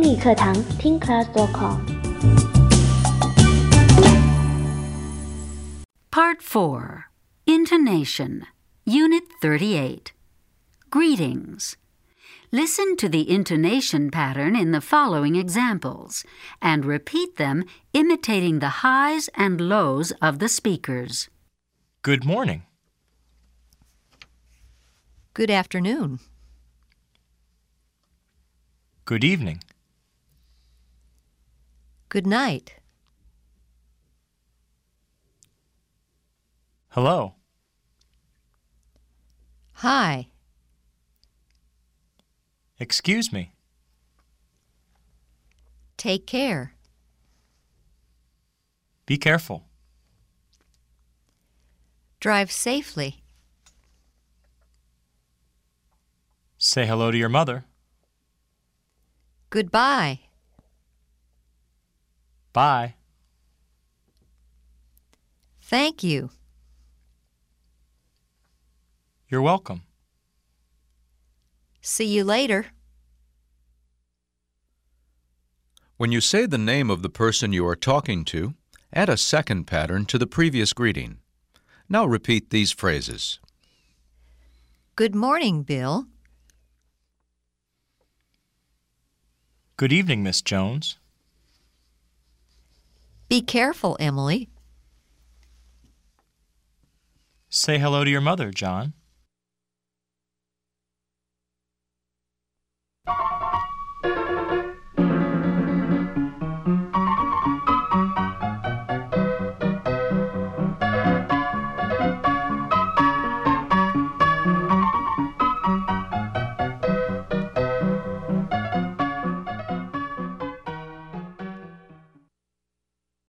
英语课堂听 class.com。 Part 4. Intonation. Unit 38. Greetings. Listen to the intonation pattern in the following examples and repeat them, imitating the highs and lows of the speakers. Good morning. Good afternoon. Good evening. Good night. Hello. Hi. Excuse me. Take care. Be careful. Drive safely. Say hello to your mother. Goodbye. Bye. Thank you. You're welcome. See you later. When you say the name of the person you are talking to, add a second pattern to the previous greeting. Now repeat these phrases. Good morning, Bill. Good evening, Miss Jones. Be careful, Emily. Say hello to your mother, John.